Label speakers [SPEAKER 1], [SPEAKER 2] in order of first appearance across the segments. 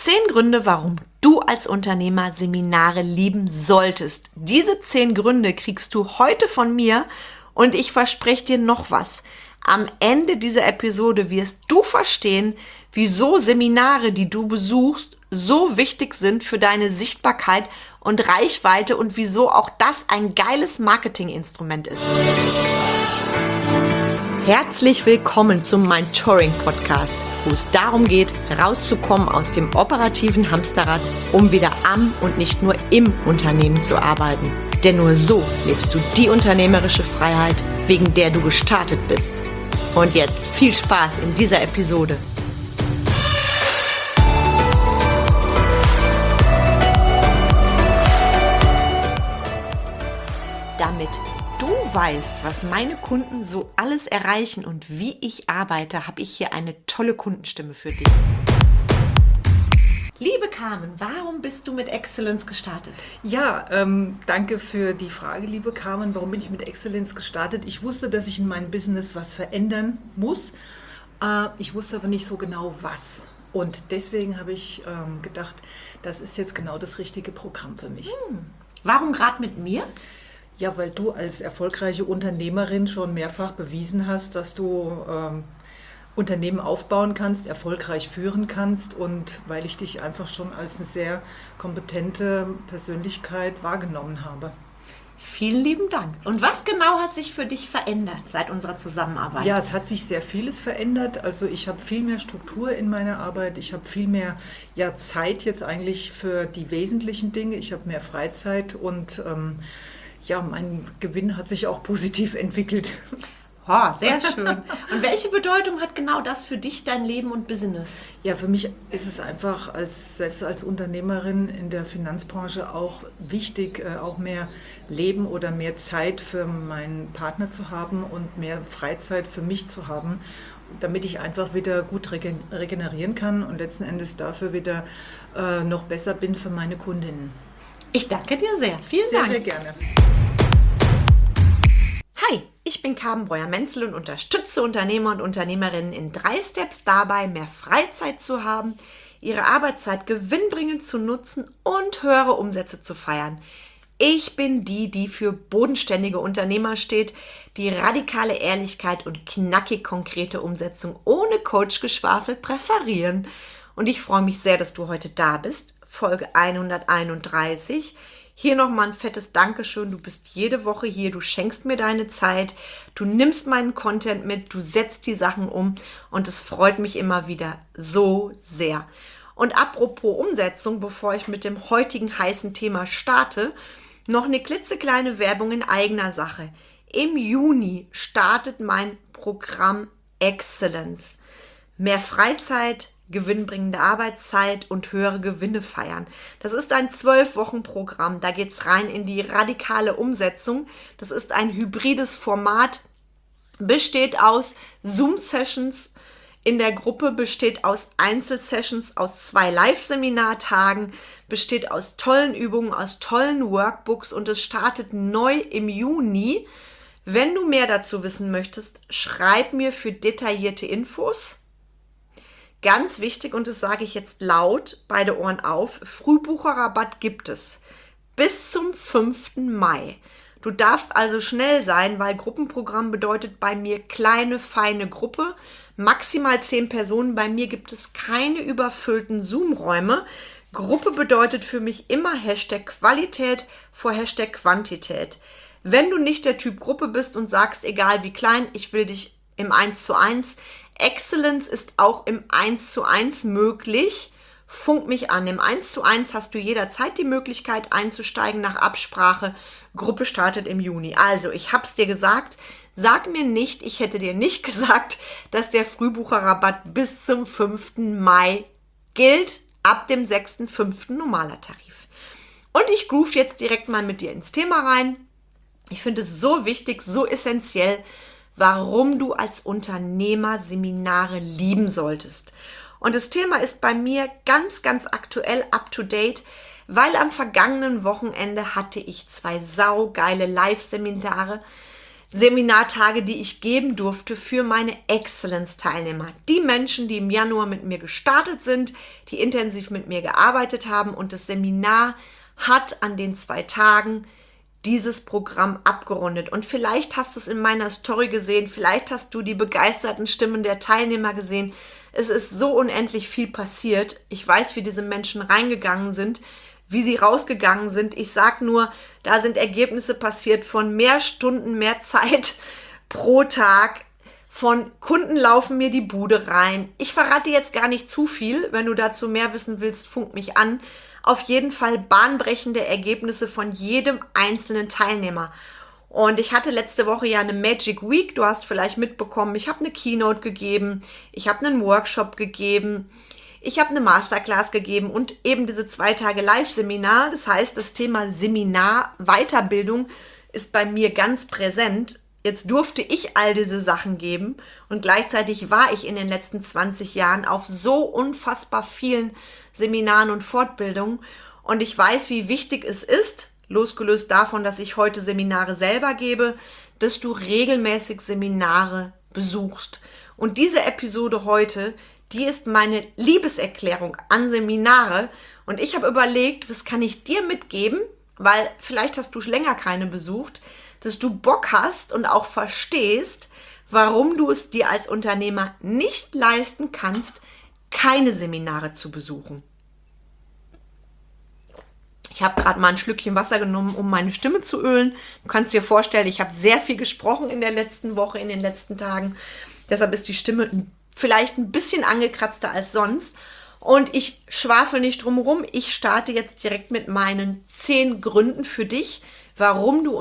[SPEAKER 1] 10 Gründe, warum du als Unternehmer Seminare lieben solltest. Diese 10 Gründe kriegst du heute von mir und ich verspreche dir noch was. Am Ende dieser Episode wirst du verstehen, wieso Seminare, die du besuchst, so wichtig sind für deine Sichtbarkeit und Reichweite und wieso auch das ein geiles Marketinginstrument ist. Herzlich willkommen zum Mentoring-Podcast, wo es darum geht, rauszukommen aus dem operativen Hamsterrad, um wieder am und nicht nur im Unternehmen zu arbeiten. Denn nur so lebst du die unternehmerische Freiheit, wegen der du gestartet bist. Und jetzt viel Spaß in dieser Episode. Damit du weißt, was meine Kunden so alles erreichen und wie ich arbeite, habe ich hier eine tolle Kundenstimme für dich. Liebe Carmen, warum bist du mit Excellence gestartet?
[SPEAKER 2] Ja, danke für die Frage, liebe Carmen. Warum bin ich mit Excellence gestartet? Ich wusste, dass ich in meinem Business was verändern muss. Ich wusste aber nicht so genau was. Und deswegen habe ich gedacht, das ist jetzt genau das richtige Programm für mich.
[SPEAKER 1] Warum gerade mit mir?
[SPEAKER 2] Ja, weil du als erfolgreiche Unternehmerin schon mehrfach bewiesen hast, dass du Unternehmen aufbauen kannst, erfolgreich führen kannst und weil ich dich einfach schon als eine sehr kompetente Persönlichkeit wahrgenommen habe.
[SPEAKER 1] Vielen lieben Dank. Und was genau hat sich für dich verändert seit unserer Zusammenarbeit?
[SPEAKER 2] Ja, es hat sich sehr vieles verändert. Also ich habe viel mehr Struktur in meiner Arbeit. Ich habe viel mehr Zeit jetzt eigentlich für die wesentlichen Dinge. Ich habe mehr Freizeit und mein Gewinn hat sich auch positiv entwickelt.
[SPEAKER 1] Oh, sehr schön. Und welche Bedeutung hat genau das für dich, dein Leben und Business?
[SPEAKER 2] Ja, für mich ist es einfach selbst als Unternehmerin in der Finanzbranche auch wichtig, auch mehr Leben oder mehr Zeit für meinen Partner zu haben und mehr Freizeit für mich zu haben, damit ich einfach wieder gut regenerieren kann und letzten Endes dafür wieder noch besser bin für meine Kundinnen.
[SPEAKER 1] Ich danke dir sehr. Vielen Dank.
[SPEAKER 2] Sehr gerne.
[SPEAKER 1] Hi, ich bin Carmen Breuer-Menzel und unterstütze Unternehmer und Unternehmerinnen in 3 Steps dabei, mehr Freizeit zu haben, ihre Arbeitszeit gewinnbringend zu nutzen und höhere Umsätze zu feiern. Ich bin die für bodenständige Unternehmer steht, die radikale Ehrlichkeit und knackig konkrete Umsetzung ohne Coachgeschwafel präferieren. Und ich freue mich sehr, dass du heute da bist. Folge 131. Hier nochmal ein fettes Dankeschön. Du bist jede Woche hier, du schenkst mir deine Zeit, du nimmst meinen Content mit, du setzt die Sachen um und es freut mich immer wieder so sehr. Und apropos Umsetzung, bevor ich mit dem heutigen heißen Thema starte, noch eine klitzekleine Werbung in eigener Sache. Im Juni startet mein Programm Excellence. Mehr Freizeit, gewinnbringende Arbeitszeit und höhere Gewinne feiern. Das ist ein 12-Wochen-Programm. Da geht es rein in die radikale Umsetzung. Das ist ein hybrides Format, besteht aus Zoom-Sessions in der Gruppe, besteht aus Einzelsessions, aus 2 Live-Seminartagen, besteht aus tollen Übungen, aus tollen Workbooks und es startet neu im Juni. Wenn du mehr dazu wissen möchtest, schreib mir für detaillierte Infos. Ganz wichtig, und das sage ich jetzt laut, beide Ohren auf, Frühbucherrabatt gibt es bis zum 5. Mai. Du darfst also schnell sein, weil Gruppenprogramm bedeutet bei mir kleine, feine Gruppe, maximal 10 Personen. Bei mir gibt es keine überfüllten Zoom-Räume. Gruppe bedeutet für mich immer Hashtag Qualität vor Hashtag Quantität. Wenn du nicht der Typ Gruppe bist und sagst, egal wie klein, ich will dich im 1:1, Excellence ist auch im 1:1 möglich. Funk mich an. Im 1:1 hast du jederzeit die Möglichkeit einzusteigen nach Absprache. Gruppe startet im Juni. Also, ich hab's dir gesagt. Sag mir nicht, ich hätte dir nicht gesagt, dass der Frühbucherrabatt bis zum 5. Mai gilt. Ab dem 6.5. normaler Tarif. Und ich groove jetzt direkt mal mit dir ins Thema rein. Ich finde es so wichtig, so essentiell, warum du als Unternehmer Seminare lieben solltest. Und das Thema ist bei mir ganz, ganz aktuell, up to date, weil am vergangenen Wochenende hatte ich 2 saugeile Live-Seminare Seminartage, die ich geben durfte für meine Excellence-Teilnehmer. Die Menschen, die im Januar mit mir gestartet sind, die intensiv mit mir gearbeitet haben, und das Seminar hat an den 2 Tagen dieses Programm abgerundet. Und vielleicht hast du es in meiner Story gesehen, vielleicht hast du die begeisterten Stimmen der Teilnehmer gesehen. Es ist so unendlich viel passiert. Ich weiß, wie diese Menschen reingegangen sind, wie sie rausgegangen sind. Ich sag nur, da sind Ergebnisse passiert von mehr Stunden, mehr Zeit pro Tag. Von Kunden laufen mir die Bude rein. Ich verrate jetzt gar nicht zu viel. Wenn du dazu mehr wissen willst, funk mich an. Auf jeden Fall bahnbrechende Ergebnisse von jedem einzelnen Teilnehmer. Und ich hatte letzte Woche ja eine Magic Week. Du hast vielleicht mitbekommen, ich habe eine Keynote gegeben, ich habe einen Workshop gegeben, ich habe eine Masterclass gegeben und eben diese 2 Tage Live-Seminar. Das heißt, das Thema Seminar, Weiterbildung ist bei mir ganz präsent. Jetzt durfte ich all diese Sachen geben und gleichzeitig war ich in den letzten 20 Jahren auf so unfassbar vielen Seminaren und Fortbildungen. Und ich weiß, wie wichtig es ist, losgelöst davon, dass ich heute Seminare selber gebe, dass du regelmäßig Seminare besuchst. Und diese Episode heute, die ist meine Liebeserklärung an Seminare. Und ich habe überlegt, was kann ich dir mitgeben, weil vielleicht hast du länger keine besucht, dass du Bock hast und auch verstehst, warum du es dir als Unternehmer nicht leisten kannst, keine Seminare zu besuchen. Ich habe gerade mal ein Schlückchen Wasser genommen, um meine Stimme zu ölen. Du kannst dir vorstellen, ich habe sehr viel gesprochen in der letzten Woche, in den letzten Tagen. Deshalb ist die Stimme vielleicht ein bisschen angekratzter als sonst. Und ich schwafel nicht drum herum. Ich starte jetzt direkt mit meinen 10 Gründen für dich, warum du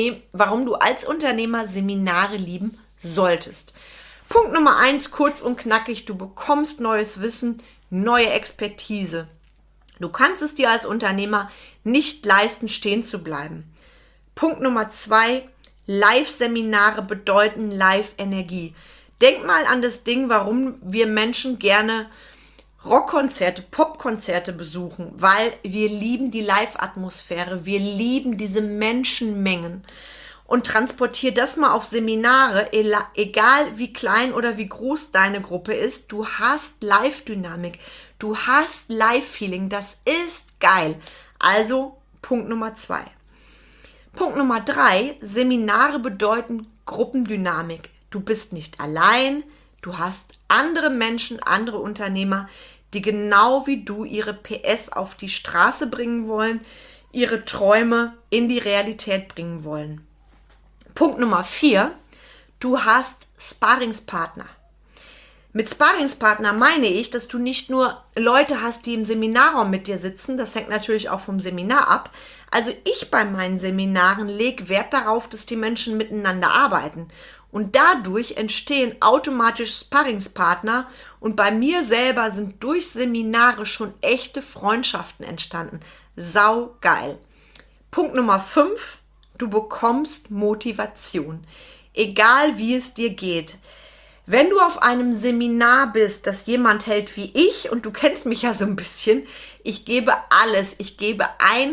[SPEAKER 1] als Unternehmer Seminare lieben solltest. Punkt Nummer 1, kurz und knackig: Du bekommst neues Wissen, neue Expertise. Du kannst es dir als Unternehmer nicht leisten, stehen zu bleiben. Punkt Nummer 2, Live-Seminare bedeuten Live-Energie. Denk mal an das Ding, warum wir Menschen gerne Rockkonzerte, Popkonzerte besuchen, weil wir lieben die Live-Atmosphäre, wir lieben diese Menschenmengen. Und transportier das mal auf Seminare, egal wie klein oder wie groß deine Gruppe ist, du hast Live-Dynamik, du hast Live-Feeling, das ist geil. Also Punkt Nummer 2. Punkt Nummer 3, Seminare bedeuten Gruppendynamik. Du bist nicht allein, du hast andere Menschen, andere Unternehmer, die genau wie du ihre PS auf die Straße bringen wollen, ihre Träume in die Realität bringen wollen. Punkt Nummer 4, du hast Sparringspartner. Mit Sparringspartner meine ich, dass du nicht nur Leute hast, die im Seminarraum mit dir sitzen, das hängt natürlich auch vom Seminar ab. Also ich bei meinen Seminaren lege Wert darauf, dass die Menschen miteinander arbeiten. Und dadurch entstehen automatisch Sparringspartner und bei mir selber sind durch Seminare schon echte Freundschaften entstanden. Sau geil. Punkt Nummer 5, du bekommst Motivation. Egal wie es dir geht. Wenn du auf einem Seminar bist, das jemand hält wie ich, und du kennst mich ja so ein bisschen, ich gebe alles, ich gebe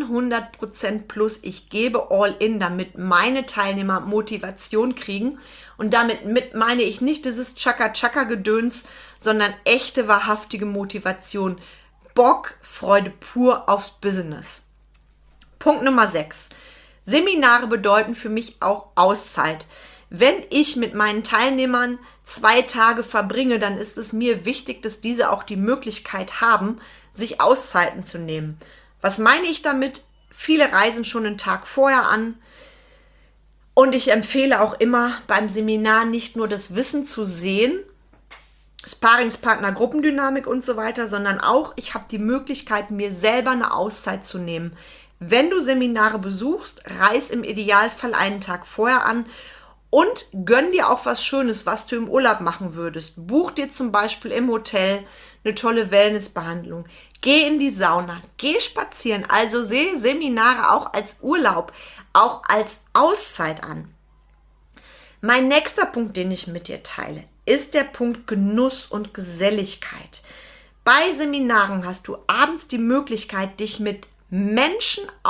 [SPEAKER 1] 100% plus, ich gebe all in, damit meine Teilnehmer Motivation kriegen. Und damit meine ich nicht dieses Chaka-Chaka-Gedöns, sondern echte, wahrhaftige Motivation. Bock, Freude pur aufs Business. Punkt Nummer 6. Seminare bedeuten für mich auch Auszeit. Wenn ich mit meinen Teilnehmern 2 Tage verbringe, dann ist es mir wichtig, dass diese auch die Möglichkeit haben, sich Auszeiten zu nehmen. Was meine ich damit? Viele reisen schon einen Tag vorher an. Und ich empfehle auch immer beim Seminar nicht nur das Wissen zu sehen, Sparringspartner, Gruppendynamik und so weiter, sondern auch, ich habe die Möglichkeit, mir selber eine Auszeit zu nehmen. Wenn du Seminare besuchst, reis im Idealfall einen Tag vorher an und gönn dir auch was Schönes, was du im Urlaub machen würdest. Buch dir zum Beispiel im Hotel eine tolle Wellnessbehandlung. Geh in die Sauna, geh spazieren. Also sehe Seminare auch als Urlaub, auch als Auszeit an. Mein nächster Punkt, den ich mit dir teile, ist der Punkt Genuss und Geselligkeit. Bei Seminaren hast du abends die Möglichkeit, dich mit Menschen aus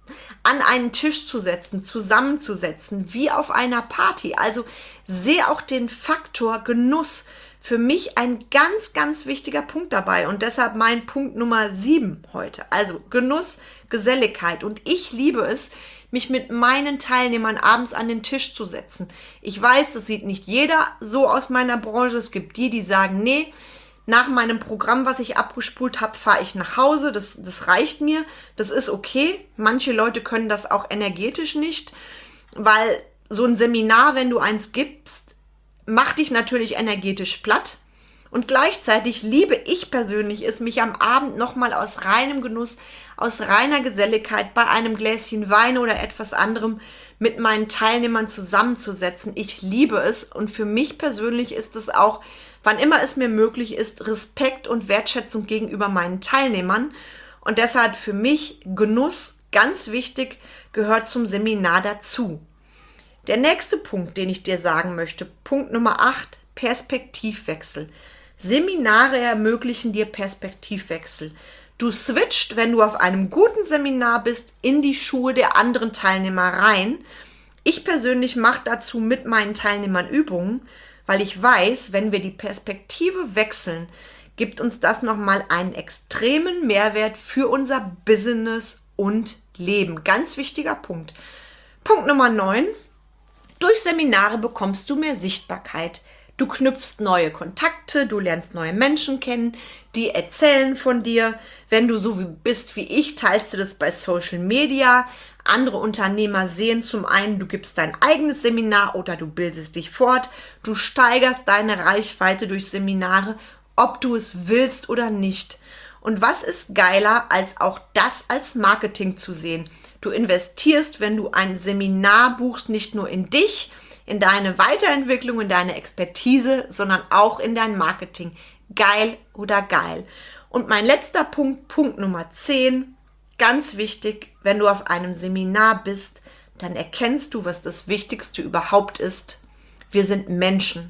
[SPEAKER 1] an einen Tisch zu setzen, zusammenzusetzen, wie auf einer Party. Also sehe auch den Faktor Genuss für mich ein ganz, ganz wichtiger Punkt dabei und deshalb mein Punkt Nummer 7 heute. Also Genuss, Geselligkeit und ich liebe es, mich mit meinen Teilnehmern abends an den Tisch zu setzen. Ich weiß, das sieht nicht jeder so aus meiner Branche. Es gibt die sagen, nee, nach meinem Programm, was ich abgespult habe, fahre ich nach Hause. Das reicht mir. Das ist okay. Manche Leute können das auch energetisch nicht, weil so ein Seminar, wenn du eins gibst, macht dich natürlich energetisch platt. Und gleichzeitig liebe ich persönlich es, mich am Abend nochmal aus reinem Genuss, aus reiner Geselligkeit bei einem Gläschen Wein oder etwas anderem mit meinen Teilnehmern zusammenzusetzen. Ich liebe es und für mich persönlich ist es auch, wann immer es mir möglich ist, Respekt und Wertschätzung gegenüber meinen Teilnehmern. Und deshalb für mich Genuss, ganz wichtig, gehört zum Seminar dazu. Der nächste Punkt, den ich dir sagen möchte, Punkt Nummer 8, Perspektivwechsel. Seminare ermöglichen dir Perspektivwechsel. Du switcht, wenn du auf einem guten Seminar bist, in die Schuhe der anderen Teilnehmer rein. Ich persönlich mache dazu mit meinen Teilnehmern Übungen, weil ich weiß, wenn wir die Perspektive wechseln, gibt uns das nochmal einen extremen Mehrwert für unser Business und Leben. Ganz wichtiger Punkt. Punkt Nummer 9. Durch Seminare bekommst du mehr Sichtbarkeit. Du knüpfst neue Kontakte, du lernst neue Menschen kennen, die erzählen von dir. Wenn du so bist wie ich, teilst du das bei Social Media. Andere Unternehmer sehen zum einen, du gibst dein eigenes Seminar oder du bildest dich fort. Du steigerst deine Reichweite durch Seminare, ob du es willst oder nicht. Und was ist geiler, als auch das als Marketing zu sehen? Du investierst, wenn du ein Seminar buchst, nicht nur in dich, in deine Weiterentwicklung, in deine Expertise, sondern auch in dein Marketing. Geil oder geil. Und mein letzter Punkt, Punkt Nummer 10, ganz wichtig, wenn du auf einem Seminar bist, dann erkennst du, was das Wichtigste überhaupt ist. Wir sind Menschen.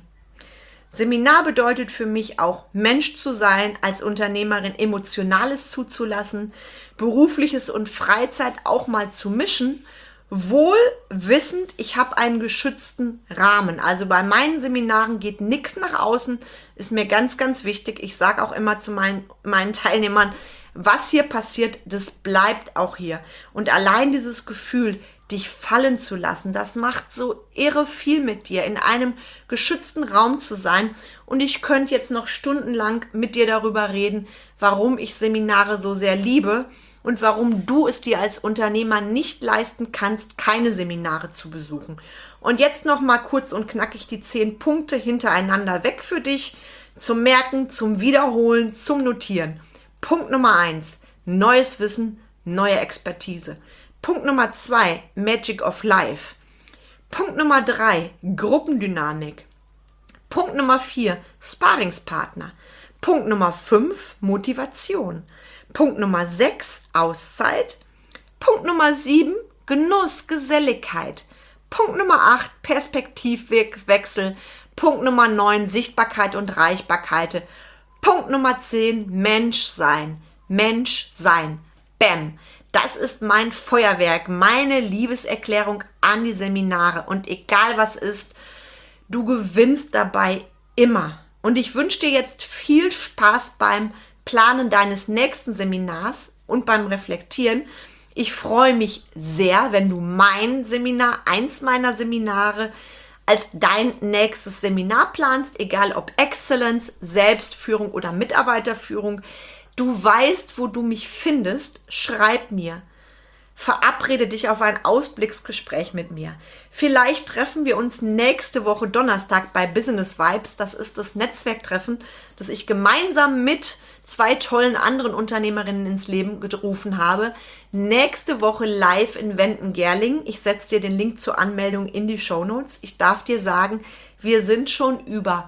[SPEAKER 1] Seminar bedeutet für mich auch, Mensch zu sein, als Unternehmerin Emotionales zuzulassen, Berufliches und Freizeit auch mal zu mischen, wohl wissend, ich habe einen geschützten Rahmen. Also bei meinen Seminaren geht nichts nach außen, ist mir ganz, ganz wichtig. Ich sage auch immer zu meinen Teilnehmern, was hier passiert, das bleibt auch hier. Und allein dieses Gefühl, dich fallen zu lassen, das macht so irre viel mit dir, in einem geschützten Raum zu sein. Und ich könnte jetzt noch stundenlang mit dir darüber reden, warum ich Seminare so sehr liebe und warum du es dir als Unternehmer nicht leisten kannst, keine Seminare zu besuchen. Und jetzt noch mal kurz und knackig die 10 Punkte hintereinander weg für dich, zum Merken, zum Wiederholen, zum Notieren. Punkt Nummer 1, neues Wissen, neue Expertise. Punkt Nummer 2, Magic of Life. Punkt Nummer 3, Gruppendynamik. Punkt Nummer 4, Sparringspartner. Punkt Nummer 5, Motivation. Punkt Nummer 6, Auszeit. Punkt Nummer 7, Genuss, Geselligkeit. Punkt Nummer 8, Perspektivwechsel. Punkt Nummer 9, Sichtbarkeit und Reichbarkeit. Punkt Nummer 10, Mensch sein. Mensch sein. Bäm. Das ist mein Feuerwerk, meine Liebeserklärung an die Seminare. Und egal was ist, du gewinnst dabei immer. Und ich wünsche dir jetzt viel Spaß beim Planen deines nächsten Seminars und beim Reflektieren. Ich freue mich sehr, wenn du mein Seminar, eins meiner Seminare, als dein nächstes Seminar planst, egal ob Excellence, Selbstführung oder Mitarbeiterführung. Du weißt, wo du mich findest, schreib mir. Verabrede dich auf ein Ausblicksgespräch mit mir. Vielleicht treffen wir uns nächste Woche Donnerstag bei Business Vibes. Das ist das Netzwerktreffen, das ich gemeinsam mit 2 tollen anderen Unternehmerinnen ins Leben gerufen habe. Nächste Woche live in Wenden-Gerlingen. Ich setze dir den Link zur Anmeldung in die Shownotes. Ich darf dir sagen, wir sind schon über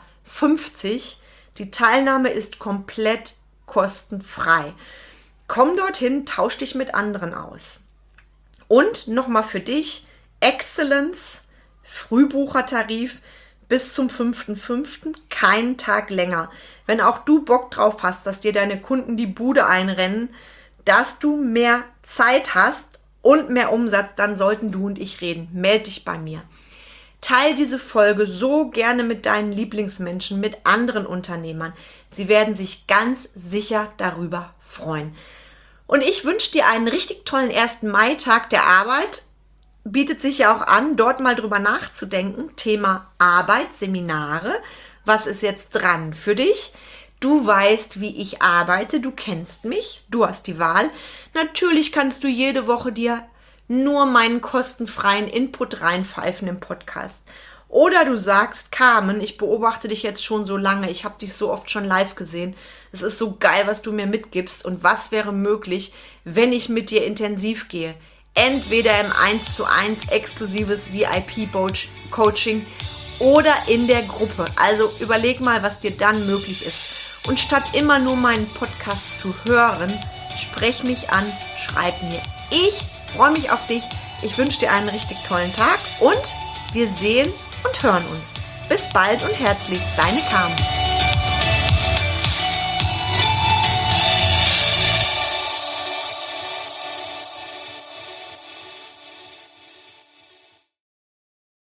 [SPEAKER 1] 50. Die Teilnahme ist komplett kostenfrei. Komm dorthin, tausch dich mit anderen aus. Und nochmal für dich, Excellence, Frühbuchertarif bis zum 5.5., keinen Tag länger. Wenn auch du Bock drauf hast, dass dir deine Kunden die Bude einrennen, dass du mehr Zeit hast und mehr Umsatz, dann sollten du und ich reden. Meld dich bei mir. Teil diese Folge so gerne mit deinen Lieblingsmenschen, mit anderen Unternehmern. Sie werden sich ganz sicher darüber freuen. Und ich wünsche dir einen richtig tollen 1. Mai-Tag der Arbeit. Bietet sich ja auch an, dort mal drüber nachzudenken. Thema Arbeit, Seminare. Was ist jetzt dran für dich? Du weißt, wie ich arbeite, du kennst mich, du hast die Wahl. Natürlich kannst du jede Woche dir nur meinen kostenfreien Input reinpfeifen im Podcast. Oder du sagst, Carmen, ich beobachte dich jetzt schon so lange, ich habe dich so oft schon live gesehen. Es ist so geil, was du mir mitgibst und was wäre möglich, wenn ich mit dir intensiv gehe. Entweder im 1:1 exklusives VIP-Coaching oder in der Gruppe. Also überleg mal, was dir dann möglich ist. Und statt immer nur meinen Podcast zu hören, sprech mich an, schreib mir. Ich freue mich auf dich. Ich wünsche dir einen richtig tollen Tag und wir sehen und hören uns. Bis bald und herzlichst, deine Carmen.